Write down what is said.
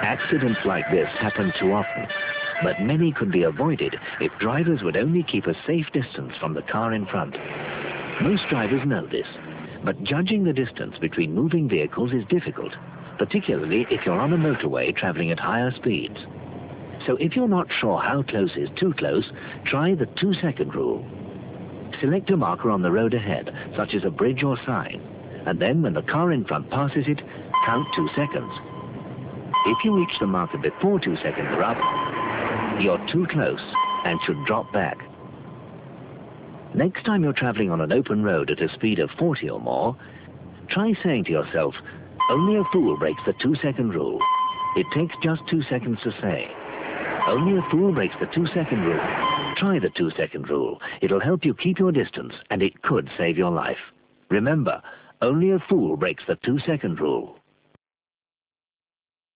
Accidents like this happen too often, but many could be avoided if drivers would only keep a safe distance from the car in front. Most drivers know this, but judging the distance between moving vehicles is difficult, particularly if you're on a motorway traveling at higher speeds. So if you're not sure how close is too close, try the 2-second rule. Select a marker on the road ahead, such as a bridge or sign, and then when the car in front passes it, count 2 seconds. If you reach the marker before 2 seconds are up, you're too close and should drop back. Next time you're traveling on an open road at a speed of 40 or more, try saying to yourself, only a fool breaks the 2-second rule. It takes just 2 seconds to say. Only a fool breaks the 2-second rule. Try the 2-second rule. It'll help you keep your distance, and it could save your life. Remember, only a fool breaks the 2-second rule.